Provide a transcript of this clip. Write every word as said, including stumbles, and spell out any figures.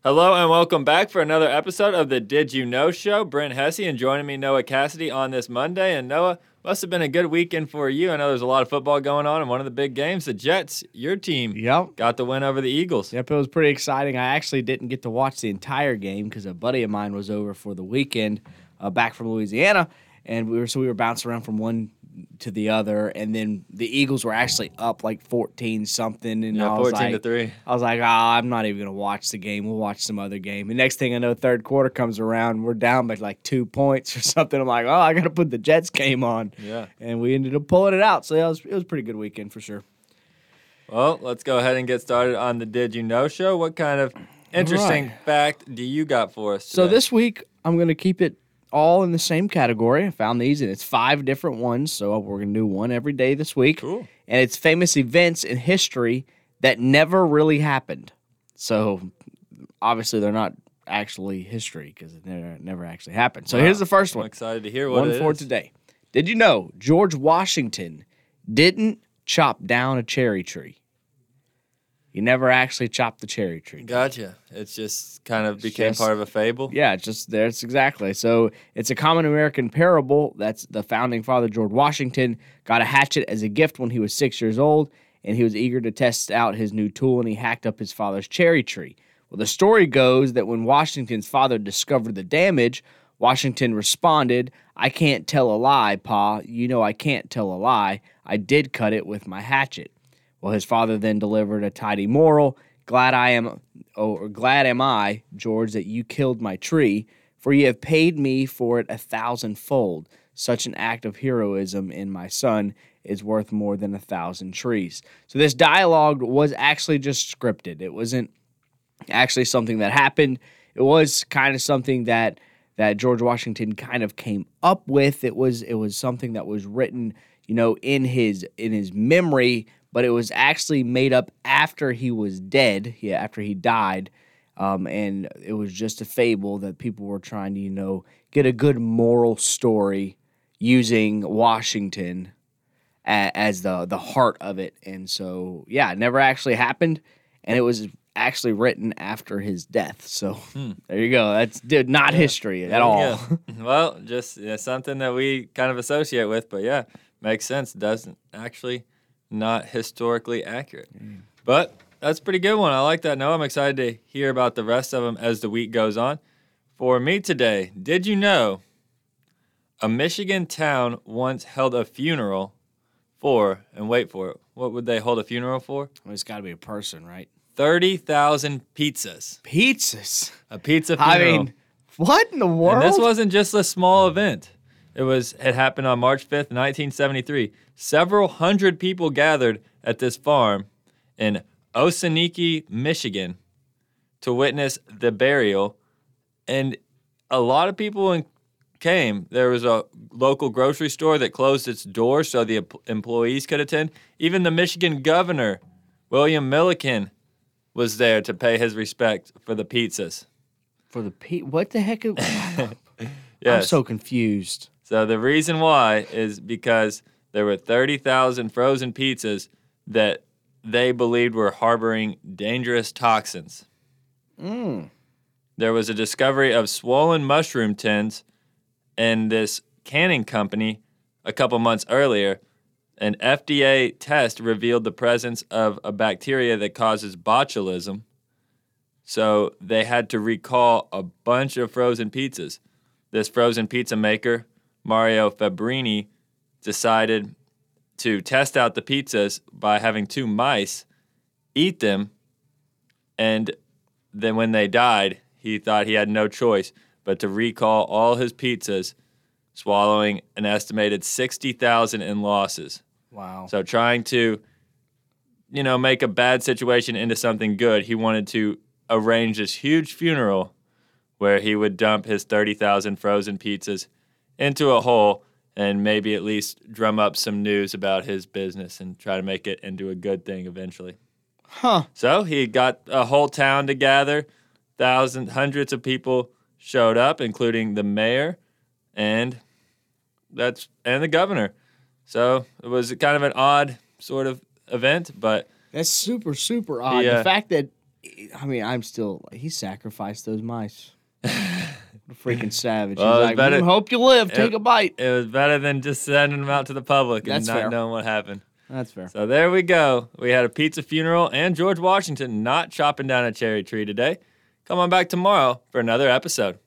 Hello and welcome back for another episode of the Did You Know Show. Brent Hesse and joining me, Noah Cassidy, on this Monday. And Noah, must have been a good weekend for you. I know there's a lot of football going on, and one of the big games, the Jets, your team, Yep. got the win over the Eagles. Yep, it was pretty exciting. I actually didn't get to watch the entire game because a buddy of mine was over for the weekend, uh, back from Louisiana, and we were so we were bouncing around from one to the other, and then the Eagles were actually up like fourteen something, and Yeah, I was fourteen like, to three. I was like, ah, I'm not even gonna watch the game. We'll watch some other game. The next thing I know, third quarter comes around, we're down by like two points or something. I'm like, oh, I gotta put the Jets game on, Yeah. and we ended up pulling it out. So yeah, it was it was a pretty good weekend for sure. Well, let's go ahead and get started on the Did You Know Show. What kind of interesting right. fact do you got for us today? So this week, I'm going to keep it all in the same category. I found these, and it's five different ones, so we're going to do one every day this week. Cool. And it's famous events in history that never really happened. So obviously, they're not actually history because it never, never actually happened. So Wow. here's the first I'm one. excited to hear what One it for is. today. Did you know George Washington didn't chop down a cherry tree? He never actually chopped the cherry tree down. Gotcha. It's just kind of became just- part of a fable. Yeah, it's just there's exactly. So it's a common American parable. That's the founding father, George Washington, got a hatchet as a gift when he was six years old, and he was eager to test out his new tool, and he hacked up his father's cherry tree. Well, the story goes that when Washington's father discovered the damage, Washington responded, "I can't tell a lie, Pa. You know I can't tell a lie. I did cut it with my hatchet." Well, his father then delivered a tidy moral. Glad I am, or glad am I, George, that you killed my tree, for you have paid me for it a thousandfold. Such an act of heroism in my son is worth more than a thousand trees. So this dialogue was actually just scripted. It wasn't actually something that happened. It was kind of something that that George Washington kind of came up with. It was it was something that was written, you know, in his in his memory, but it was actually made up after he was dead, yeah, after he died, um, and it was just a fable that people were trying to, you know, get a good moral story using Washington a, as the the heart of it. And so, yeah, it never actually happened, and it was actually written after his death. So Hmm. there you go. That's dude, not Yeah. history at There you all. go. Well, just yeah, something that we kind of associate with, but yeah, makes sense. Doesn't actually not historically accurate. But that's a pretty good one. I like that. Noah, I'm excited to hear about the rest of them as the week goes on. For me today, did you know a Michigan town once held a funeral for, and wait for it, what would they hold a funeral for? Well, it's got to be a person, right? thirty thousand pizzas. Pizzas. A pizza I funeral. mean, what in the world? And this wasn't just a small event. It was it happened on March fifth, nineteen seventy-three. Several hundred people gathered at this farm in Osaniki, Michigan, to witness the burial, and a lot of people in, came. There was a local grocery store that closed its doors so the em- employees could attend. Even the Michigan governor, William Milliken, was there to pay his respect for the pizzas. For the pe- what the heck? Is- I'm Yes. so confused. So the reason why is because there were thirty thousand frozen pizzas that they believed were harboring dangerous toxins. Mm. There was a discovery of swollen mushroom tins in this canning company a couple months earlier. An F D A test revealed the presence of a bacteria that causes botulism. So they had to recall a bunch of frozen pizzas. This frozen pizza maker, Mario Fabrini, decided to test out the pizzas by having two mice eat them, and then when they died, he thought he had no choice but to recall all his pizzas, swallowing an estimated sixty thousand in losses. Wow. So trying to, you know, make a bad situation into something good, he wanted to arrange this huge funeral where he would dump his thirty thousand frozen pizzas into a hole and maybe at least drum up some news about his business and try to make it into a good thing eventually. Huh. So he got a whole town to gather. Thousands, hundreds of people showed up, including the mayor and that's and the governor. So it was kind of an odd sort of event, but That's super, super odd. Yeah. The fact that I mean, I'm still. He sacrificed those mice. What a freaking savage. Well, it He's was like, better- "Mm, hope you live. Take it- a bite. It was better than just sending them out to the public and That's not fair. knowing what happened. That's fair. So there we go. We had a pizza funeral and George Washington not chopping down a cherry tree today. Come on back tomorrow for another episode.